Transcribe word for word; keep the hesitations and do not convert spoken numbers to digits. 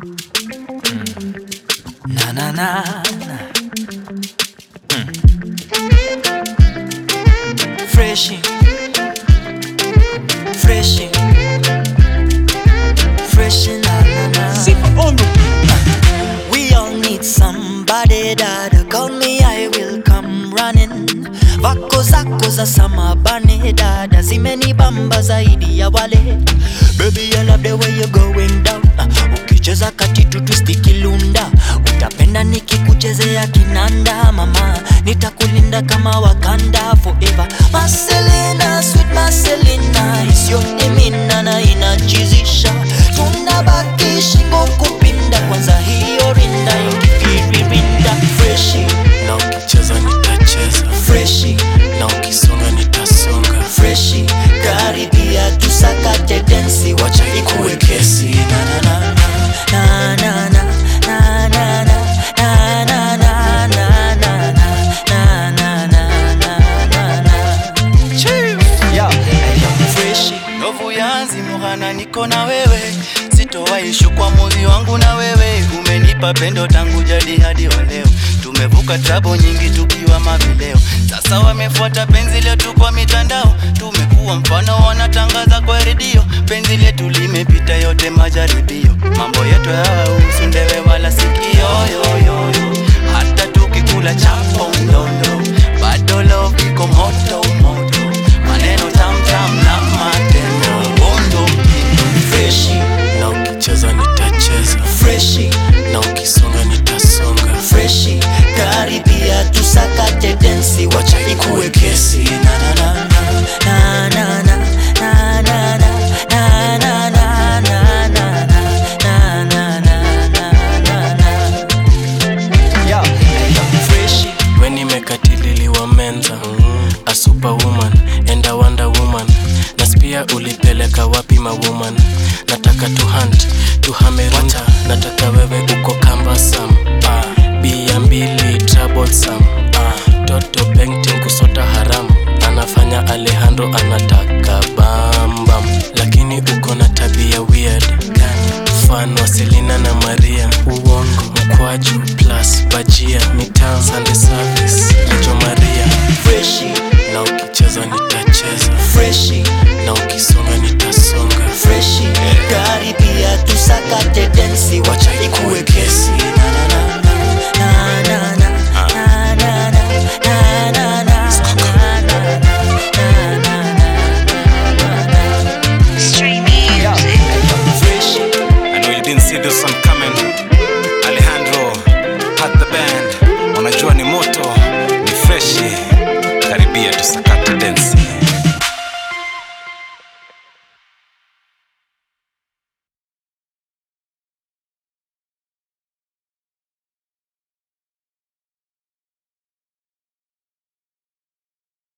Na na na na. Mm. Freshy, freshy, freshy, na na na. We all need somebody that call me, I will come running. Vako zako za samabane dada zimenibamba zaidi ya wale. Baby, I love the way you're going down. uh, Ukicheza katitu twisti kilunda, utapenda nikikuchezea kinanda. Mama, nitakulinda kama Wakanda forever. Marcelina, sweet Marcelina, isiyote mina na inachizisha. Tunabaki shingo kupinda, kwanza hiyo rinda ikikiririnda. Freshy, na ukicheza nitacheza. Freshy, na ukisonga nitasonga. Freshy, karibia tusakate densi, wacha ikuwe kesi. Na na na na na na na na na na na na na na na na na. Yo, Freshy, Novu yanzi muhana niko na wewe, sitowaishu kwa mozi wangu na wewe. Umenipa pendo tangu jadi hadi wa leo, tumevuka trabo nyingi tukiwa mavileo. Sasa wamefuata penzi letu kwa mitandao, tumekuwa mfano wanatangaza kwa redio. Penzi letu limepita yote majaribio, mambo yetu hayahusu ndewe wala sikio. Yo, yo, yo. Hata tukikula chapo ndondo, bado love iko moto moto, maneno tam tam na matendo bondo. Freshy, na ukicheza nitacheza. Freshy, na ukisonga nitasonga. Freshy, karibia tusakate densi, wacha ikuwe kesi. Na na na na na na na na na na na na na na na na na na. Yo, Freshy, When nimekatililiwa menza, a superwoman and a wonder woman. Naspia ulipeleka wapi ma woman? Nataka to hunt, to hamerunta. Nataka wewe uko kambasam, ah, bia mbili troublesome, ah, toto painting kusota haramu. Anafanya Alejandro anataka bambam, lakini uko na tabia weird. Mfano Selena na Maria, uongo mkwaju plus bajia mitaa Sunday service Lejo Maria. Freshy, na ukicheza nitacheza. Freshy, na ukisonga nitasonga. Freshy, karibia tusakate densi, wacha ikuwe kesi. Na na na na na na na na na na na na na. Freshy, I know you didn't see this one coming. Alejandro had the band, unajua ni moto, ni freshi, karibia tusaka